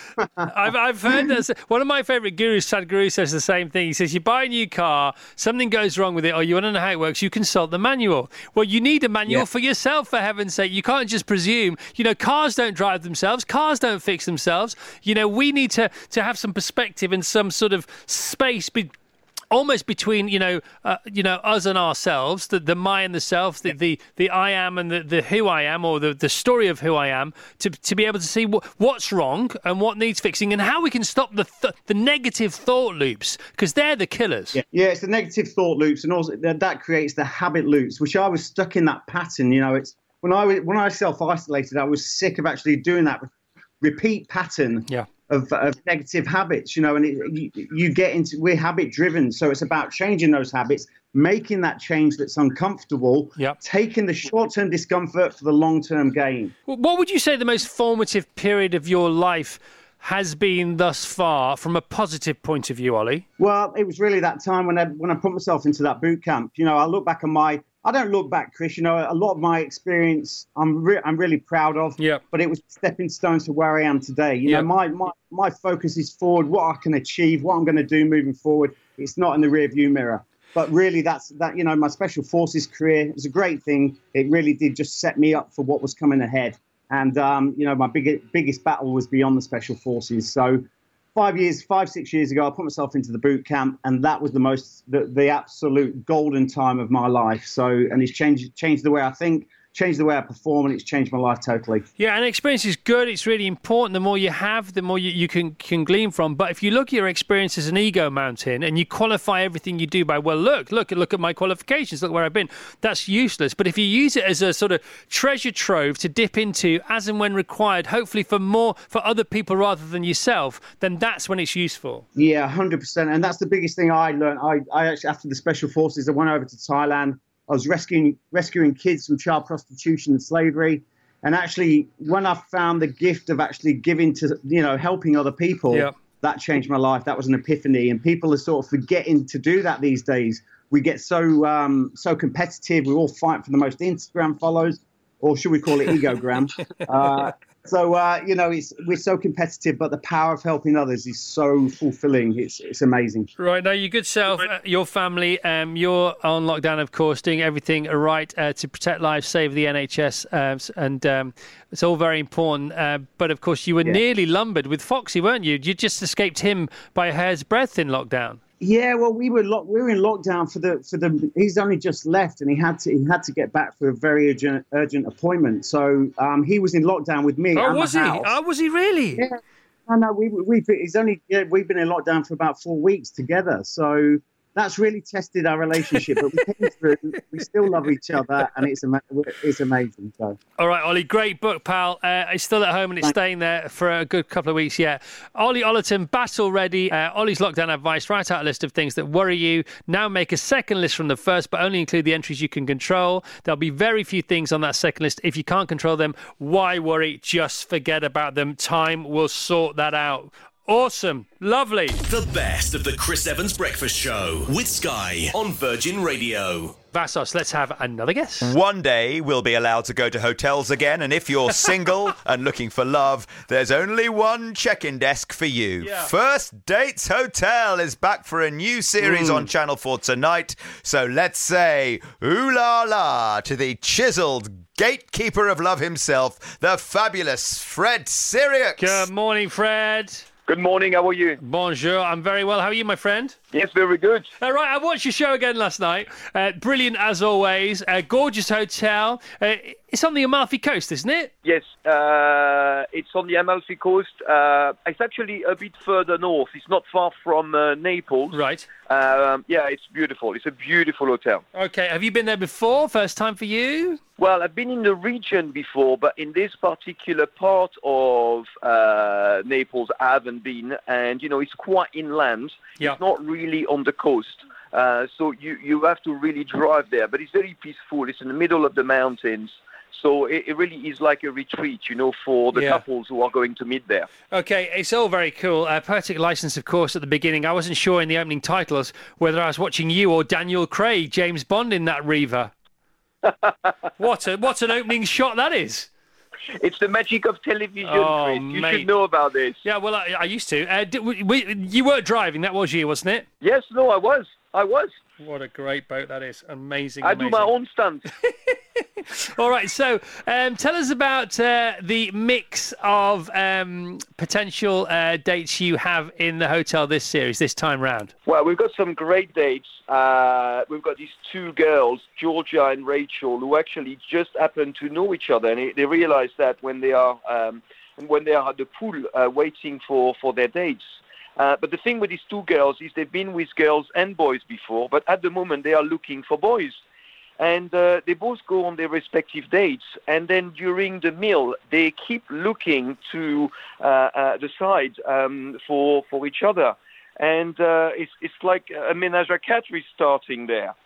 I've, I've heard that. One of my favourite gurus, Sadhguru, says the same thing. He says, you buy a new car, something goes wrong with it, or you want to know how it works, you consult the manual. Well, you need a manual yeah. for yourself, for heaven's sake. You can't just presume. You know, cars don't drive themselves. Cars don't fix themselves. You know, we need to, to have some perspective and some sort of space be- almost between, you know, uh, you know, us and ourselves, the, the my and the self, the, the, the I am and the, the who I am, or the, the story of who I am, to to be able to see wh- what's wrong and what needs fixing and how we can stop the th- the negative thought loops, because they're the killers. Yeah. yeah, it's the negative thought loops, and also that, that creates the habit loops, which I was stuck in that pattern. You know, it's when I was, when I self-isolated, I was sick of actually doing that repeat pattern. Yeah. Of, of negative habits, you know, and it, you, you get into, we're habit driven. So it's about changing those habits, making that change that's uncomfortable, yep. taking the short-term discomfort for the long-term gain. What would you say the most formative period of your life has been thus far from a positive point of view, Ollie? Well, it was really that time when I, when I put myself into that boot camp. You know, I look back on my, I don't look back, Chris, you know, a lot of my experience I'm re- I'm really proud of, yeah. but it was stepping stones to where I am today. You yeah. know, my, my, my focus is forward, what I can achieve, what I'm going to do moving forward. It's not in the rear view mirror. But really, that's that, you know, my Special Forces career was a great thing. It really did just set me up for what was coming ahead. And, um, you know, my big, biggest battle was beyond the Special Forces. So Five years, five, six years ago, I put myself into the boot camp, and that was the most, the, the absolute golden time of my life. So, and it's changed, changed the way I think, changed the way I perform, and it's changed my life totally. Yeah, and experience is good. It's really important. The more you have, the more you, you can, can glean from. But if you look at your experience as an ego mountain and you qualify everything you do by, well, look, look, look at my qualifications, look where I've been, that's useless. But if you use it as a sort of treasure trove to dip into as and when required, hopefully for more, for other people rather than yourself, then that's when it's useful. Yeah, one hundred percent. And that's the biggest thing I learned. I, I actually, after the Special Forces, I went over to Thailand. I was rescuing rescuing kids from child prostitution and slavery. And actually, when I found the gift of actually giving to, you know, helping other people, yeah. that changed my life. That was an epiphany. And people are sort of forgetting to do that these days. We get so um, so competitive. We all fight for the most Instagram follows, or should we call it egogram? uh, So, uh, you know, it's, we're so competitive, but the power of helping others is so fulfilling. It's it's amazing. Right. Now, your good self, uh, your family, um, you're on lockdown, of course, doing everything right uh, to protect lives, save the N H S. Uh, and um, it's all very important. Uh, but, of course, you were yeah. nearly lumbered with Foxy, weren't you? You just escaped him by a hair's breadth in lockdown. Yeah, well, we were lo- we were in lockdown for the for the. He's only just left, and he had to he had to get back for a very urgent urgent appointment. So um, he was in lockdown with me. Oh, was he? House. Oh, was he really? Yeah. No, no, we we he's only yeah, we've been in lockdown for about four weeks together. So that's really tested our relationship, but we came through. We still love each other, and it's ama- it's amazing. So. All right, Ollie, great book, pal. Uh, it's still at home and it's Thanks. staying there for a good couple of weeks yet. Ollie Ollerton, battle ready. Uh, Ollie's lockdown advice. Write out a list of things that worry you. Now make a second list from the first, but only include the entries you can control. There'll be very few things on that second list. If you can't control them, why worry? Just forget about them. Time will sort that out. Awesome. Lovely. The best of the Chris Evans Breakfast Show with Sky on Virgin Radio. Vassos, let's have another guess. One day we'll be allowed to go to hotels again, and if you're single and looking for love, there's only one check-in desk for you. Yeah. First Dates Hotel is back for a new series Mm. on Channel four tonight, so let's say ooh la la to the chiseled gatekeeper of love himself, the fabulous Fred Sirius. Good morning, Fred. Good morning, how are you? Bonjour, I'm very well. How are you, my friend? Yes, very good. All right, I watched your show again last night. Uh, brilliant as always. A gorgeous hotel. Uh, it's on the Amalfi Coast, isn't it? Yes, uh, it's on the Amalfi Coast. Uh, it's actually a bit further north. It's not far from uh, Naples. Right. Um, yeah, it's beautiful. It's a beautiful hotel. Okay, have you been there before? First time for you? Well, I've been in the region before, but in this particular part of uh, Naples, I haven't been. And, you know, it's quite inland. Yeah. It's not really on the coast. Uh, so you, you have to really drive there. But it's very peaceful. It's in the middle of the mountains. So it, it really is like a retreat, you know, for the Yeah. couples who are going to meet there. Okay, it's all very cool. Uh, Poetic License, of course, at the beginning. I wasn't sure in the opening titles whether I was watching you or Daniel Craig, James Bond in that Riva. what a what an opening shot that is. It's the magic of television, Oh, Chris. You mate. should know about this. Yeah, well, I, I used to. Uh, did, we, we, you were driving, that was you, wasn't it? Yes, no, I was. I was. What a great boat that is. Amazing, I amazing. do my own stunts. All right, so um, tell us about uh, the mix of um, potential uh, dates you have in the hotel this series, this time round. Well, we've got some great dates. Uh, we've got these two girls, Georgia and Rachel, who actually just happen to know each other, and they, they realize that when they are um, when they are at the pool uh, waiting for, for their dates. Uh, but the thing with these two girls is they've been with girls and boys before, but at the moment they are looking for boys. And uh, they both go on their respective dates, and then during the meal, they keep looking to uh, uh, the side um, for for each other, and uh, it's it's like a menage a quatre is starting there,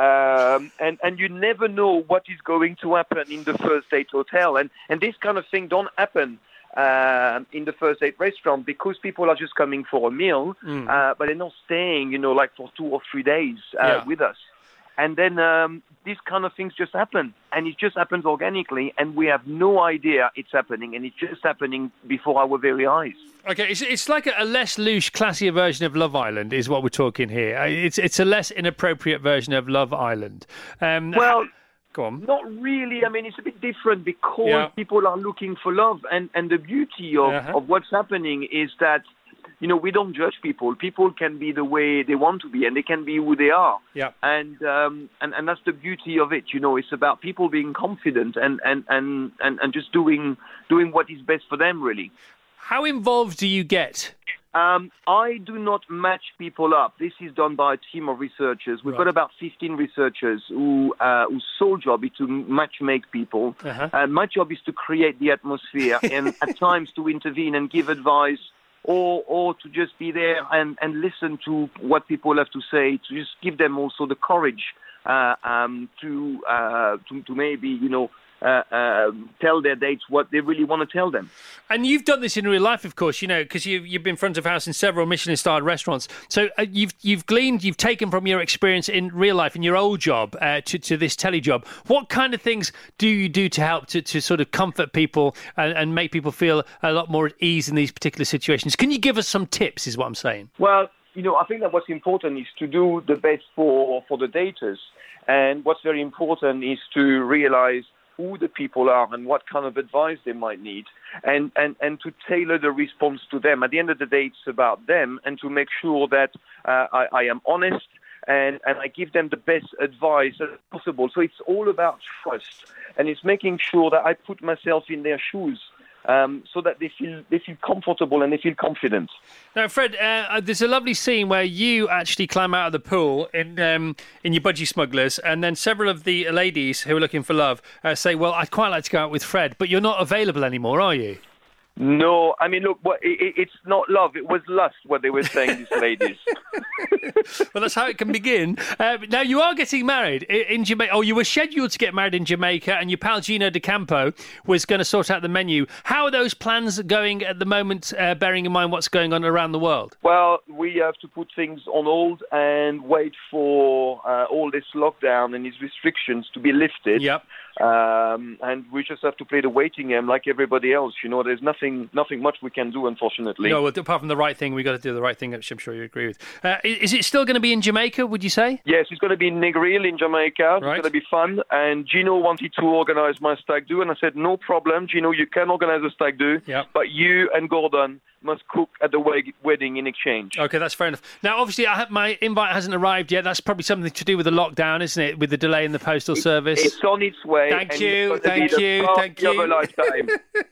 um, and and you never know what is going to happen in the first date hotel, and and this kind of thing don't happen uh, in the first date restaurant because people are just coming for a meal, Mm. uh, but they're not staying, you know, like for two or three days uh, Yeah. with us. And then um, these kind of things just happen, and it just happens organically, and we have no idea it's happening, and it's just happening before our very eyes. Okay, it's it's like a, a less loose, classier version of Love Island, is what we're talking here. Uh, It's it's a less inappropriate version of Love Island. Um, Well, go on. Not really. I mean, it's a bit different because Yeah. people are looking for love, and, and the beauty of, Uh-huh. of what's happening is that, you know, we don't judge people. People can be the way they want to be, and they can be who they are. Yeah. And um, and, and that's the beauty of it. You know, it's about people being confident and, and, and, and, and just doing doing what is best for them, really. How involved do you get? Um, I do not match people up. This is done by a team of researchers. We've Right. got about fifteen researchers who uh, whose sole job is to match make people. Uh-huh. Uh, my job is to create the atmosphere and at times to intervene and give advice, or or to just be there and, and listen to what people have to say, to just give them also the courage uh, um, to, uh, to to maybe, you know, uh, uh, tell their dates what they really want to tell them. And you've done this in real life, of course, you know, because you've, you've been front of house in several Michelin-starred restaurants. So uh, you've you've gleaned, you've taken from your experience in real life, in your old job, uh, to, to this telly job. What kind of things do you do to help to, to sort of comfort people and, and make people feel a lot more at ease in these particular situations? Can you give us some tips, is what I'm saying? Well, you know, I think that what's important is to do the best for, for the daters. And what's very important is to realize who the people are and what kind of advice they might need, and, and, and to tailor the response to them. At the end of the day, it's about them, and to make sure that uh, I, I am honest and, and I give them the best advice as possible. So it's all about trust, and it's making sure that I put myself in their shoes. Um, so that they feel they feel comfortable and they feel confident. Now, Fred, uh, there's a lovely scene where you actually climb out of the pool in um, in your budgie smugglers, and then several of the ladies who are looking for love uh, say, "Well, I'd quite like to go out with Fred, but you're not available anymore, are you?" No, I mean, look, what, it, it's not love. It was lust, what they were saying, these ladies. Well, that's how it can begin. Uh, now, you are getting married in, in Jamaica. Oh, you were scheduled to get married in Jamaica, and your pal Gino De Campo was going to sort out the menu. How are those plans going at the moment, uh, bearing in mind what's going on around the world? Well, we have to put things on hold and wait for uh, all this lockdown and these restrictions to be lifted. Yep. Um, and we just have to play the waiting game like everybody else. You know, there's nothing nothing much we can do, unfortunately. No, apart from the right thing, we've got to do the right thing, which I'm sure you agree with. Uh, is it still going to be in Jamaica, would you say? Yes, it's going to be in Negril in Jamaica. Right. It's going to be fun. And Gino wanted to organise my stag do, and I said, no problem, Gino, you can organise a stag do, yep. but you and Gordon must cook at the wed- wedding in exchange. Okay, that's fair enough. Now, obviously, I have, my invite hasn't arrived yet. That's probably something to do with the lockdown, isn't it? With the delay in the postal it, service. It's on its way. Thank you, thank you, thank you. Of a lifetime.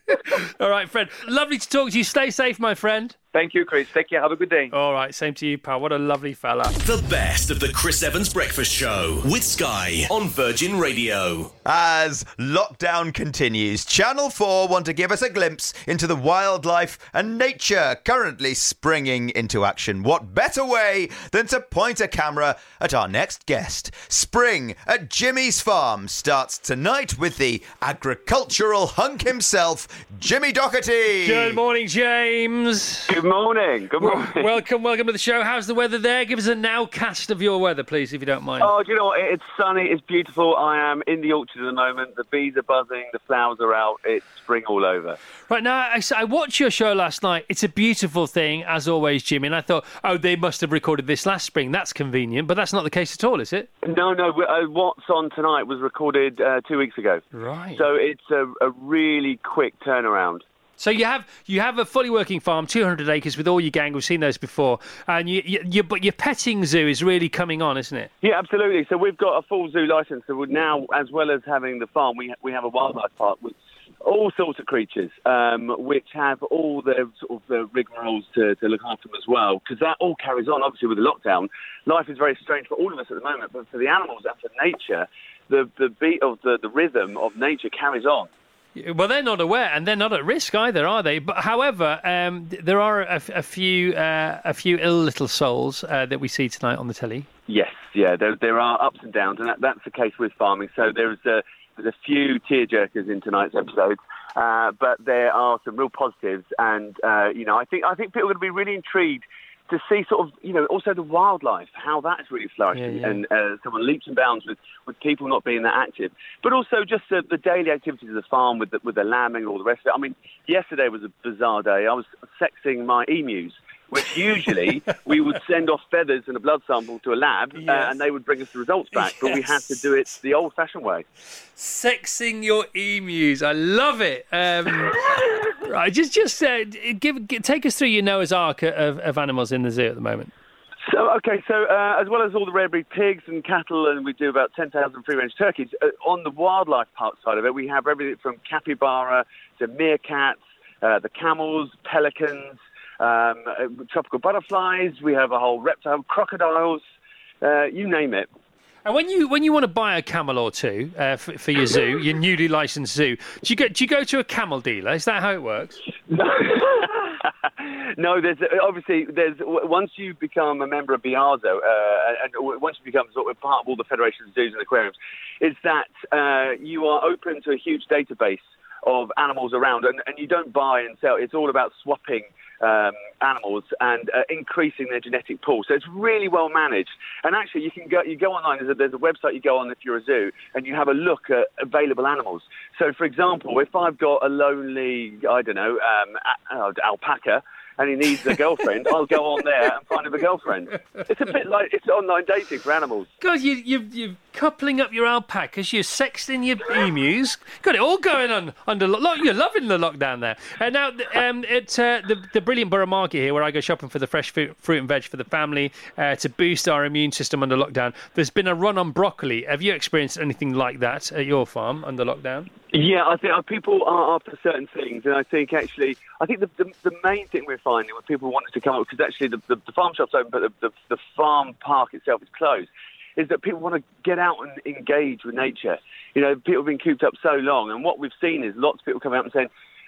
All right, Fred. Lovely to talk to you. Stay safe, my friend. Thank you, Chris. Take care. Have a good day. All right, same to you, pal. What a lovely fella. The best of the Chris Evans Breakfast Show with Sky on Virgin Radio. As lockdown continues, Channel four want to give us a glimpse into the wildlife and nature currently springing into action. What better way than to point a camera at our next guest? Spring at Jimmy's Farm starts tonight with the agricultural hunk himself, Jimmy Doherty. Good morning, James. Good morning. Good morning. Well, welcome, welcome to the show. How's the weather there? Give us a nowcast of your weather, please, if you don't mind. Oh, do you know what? It's sunny. It's beautiful. I am in the orchard at the moment. The bees are buzzing. The flowers are out. It's spring all over. Right, now, I, I watched your show last night. It's a beautiful thing, as always, Jimmy. And I thought, oh, they must have recorded this last spring. That's convenient. But that's not the case at all, is it? No, no. Uh, what's on tonight was recorded uh, two weeks ago. Right. So it's a, a really quick turnaround. So you have you have a fully working farm, two hundred acres with all your gang. We've seen those before, and you, you, you, but your petting zoo is really coming on, isn't it? Yeah, absolutely. So we've got a full zoo license. So we're now, as well as having the farm, we we have a wildlife park with all sorts of creatures, um, which have all the sort of the rigmaroles to, to look after them as well, because that all carries on. Obviously, with the lockdown, life is very strange for all of us at the moment, but for the animals and for nature, the the beat of the the rhythm of nature carries on. Well, they're not aware, and they're not at risk either, are they? But however, um, there are a, a few uh, a few ill little souls uh, that we see tonight on the telly. Yes, yeah, there there are ups and downs, and that, that's the case with farming. So there's a there's a few tearjerkers in tonight's episode, uh, but there are some real positives, and uh, you know, I think I think people are going to be really intrigued to see sort of, you know, also the wildlife, how that's really flourishing, yeah, yeah. and uh, someone leaps and bounds with, with people not being that active. But also just the, the daily activities of the farm with the, with the lambing and all the rest of it. I mean, yesterday was a bizarre day. I was sexing my emus, which usually we would send off feathers and a blood sample to a lab, Yes. uh, and they would bring us the results back. But we had to do it the old-fashioned way. Sexing your emus, I love it. Um, right, just just uh, give, give take us through your Noah's Ark of, of animals in the zoo at the moment. So, okay, so uh, as well as all the rare breed pigs and cattle, and we do about ten thousand free-range turkeys, uh, on the wildlife part side of it, we have everything from capybara to meerkats, uh, the camels, pelicans, um, uh, tropical butterflies. We have a whole reptile, crocodiles, uh, you name it. And when you when you want to buy a camel or two uh, for, for your zoo, your newly licensed zoo, do you go do you go to a camel dealer? Is that how it works? No, there's obviously there's once you become a member of Biazo, uh, and once you become sort of part of all the Federation of Zoos and Aquariums, is that uh, you are open to a huge database of animals around, and, and you don't buy and sell. It's all about swapping um, animals and uh, increasing their genetic pool. So it's really well managed. And actually, you can go you go online. There's a, there's a website you go on if you're a zoo, and you have a look at available animals. So, for example, if I've got a lonely, I don't know, um, a, alpaca, and he needs a girlfriend, I'll go on there and find him a girlfriend. It's a bit like it's online dating for animals. God, you, you, you're coupling up your alpacas, you're sexting your emus. Got it all going on under lock. You're loving the lockdown there. And now, um, it's uh, the, the brilliant Borough Market here, where I go shopping for the fresh fruit, fruit and veg for the family uh, to boost our immune system under lockdown. There's been a run on broccoli. Have you experienced anything like that at your farm under lockdown? Yeah, I think people are after certain things, and I think actually, I think the the, the main thing we're finding when people want us to come up, because actually the, the, the farm shop's open, but the, the, the farm park itself is closed, is that people want to get out and engage with nature. You know, people have been cooped up so long, and what we've seen is lots of people coming up and saying,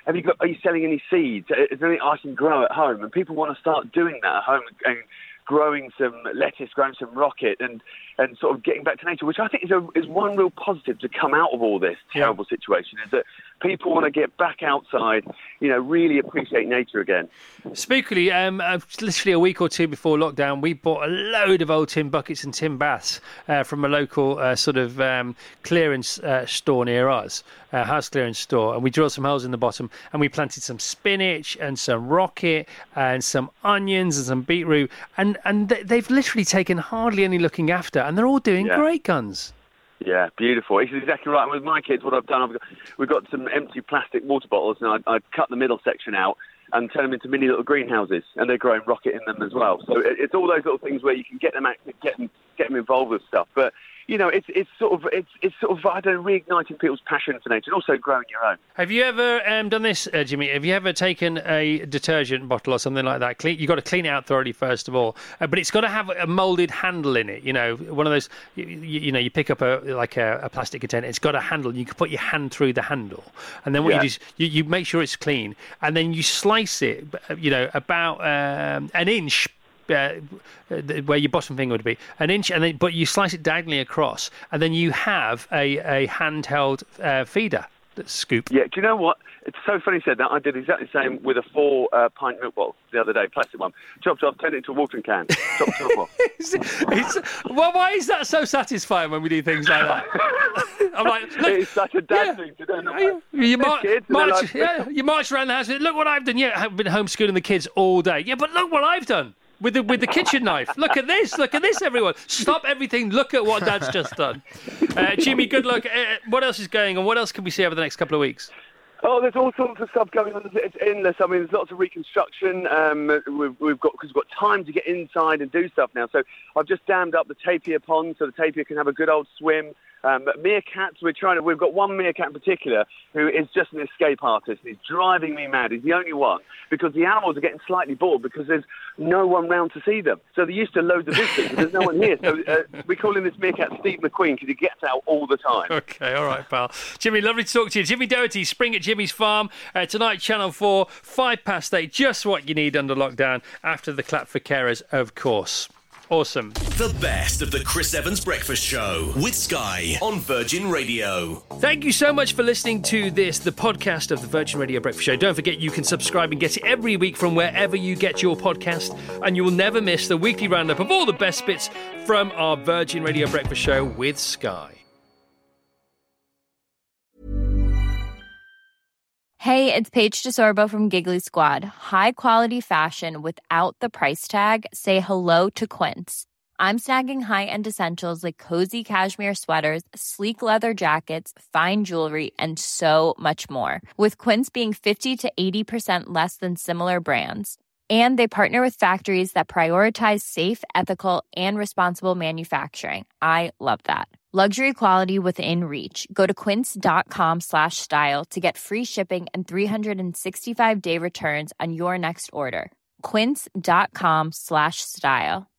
have you got, are you selling any seeds? Is there anything I can grow at home? And people want to start doing that at home and growing some lettuce, growing some rocket, and, and sort of getting back to nature, which I think is a, is one real positive to come out of all this terrible yeah. situation, is that people want to get back outside, you know, really appreciate nature again. Spookily, um, uh, literally a week or two before lockdown, we bought a load of old tin buckets and tin baths uh, from a local uh, sort of um, clearance uh, store near us, uh, house clearance store, and we drilled some holes in the bottom, and we planted some spinach and some rocket and some onions and some beetroot, and, and they've literally taken hardly any looking after, and they're all doing yeah. great guns. Yeah, beautiful. It's exactly right. And with my kids, what I've done, I've got, we've got some empty plastic water bottles, and I, I cut the middle section out and turn them into mini little greenhouses, and they're growing rocket in them as well. So it, it's all those little things where you can get them out, get them, get them involved with stuff. But you know, it's it's sort of it's it's sort of I don't know, reigniting people's passion for nature, and also growing your own. Have you ever um, done this, uh, Jimmy? Have you ever taken a detergent bottle or something like that? Clean, you've got to clean it out thoroughly first of all, uh, but it's got to have a moulded handle in it. You know, one of those. You, you know, you pick up a like a, a plastic container. It's got a handle. You can put your hand through the handle, and then what yeah. you do is you, you make sure it's clean, and then you slice it. You know, about um, an inch. Uh, where your bottom finger would be, an inch, and then but you slice it diagonally across, and then you have a, a handheld uh, feeder scoop. Yeah, do you know what? It's so funny you said that. I did exactly the same with a four uh, pint milk bottle the other day, plastic one. Chop, chop, turned it into a watering can. Chop, chop, chop. it's, it's, well, why is that so satisfying when we do things like that? I'm like, look, it's such a dad yeah, thing to do. You, you, mar- kids, march, like... yeah, you march around the house. Look what I've done. Yeah, I've been homeschooling the kids all day. Yeah, but look what I've done. With the with the kitchen knife. Look at this. Look at this, everyone. Stop everything. Look at what Dad's just done. Uh, Jimmy, good luck. Uh, what else is going on? What else can we see over the next couple of weeks? Oh, there's all sorts of stuff going on. It's endless. I mean, there's lots of reconstruction. Um, we've, we've got because we've got time to get inside and do stuff now. So I've just dammed up the tapir pond so the tapir can have a good old swim. Um, but meerkats, we're trying to. We've got one meerkat in particular who is just an escape artist. He's driving me mad. He's the only one because the animals are getting slightly bored because there's no one round to see them. So they're used to loads of visitors, but there's no one here. So uh, we call him this meerkat Steve McQueen because he gets out all the time. Okay, all right, pal. Jimmy, lovely to talk to you. Jimmy Doherty, Spring at Jimmy's Farm uh, tonight, Channel Four, five past eight. Just what you need under lockdown. After the clap for carers, of course. Awesome. The best of the Chris Evans Breakfast Show with Sky on Virgin Radio. Thank you so much for listening to this, the podcast of the Virgin Radio Breakfast Show. Don't forget you can subscribe and get it every week from wherever you get your podcast, and you will never miss the weekly roundup of all the best bits from our Virgin Radio Breakfast Show with Sky. Hey, it's Paige DeSorbo from Giggly Squad. High quality fashion without the price tag. Say hello to Quince. I'm snagging high-end essentials like cozy cashmere sweaters, sleek leather jackets, fine jewelry, and so much more. With Quince being fifty to eighty percent less than similar brands. And they partner with factories that prioritize safe, ethical, and responsible manufacturing. I love that. Luxury quality within reach. Go to quince.com slash style to get free shipping and three sixty-five day returns on your next order. Quince.com slash style.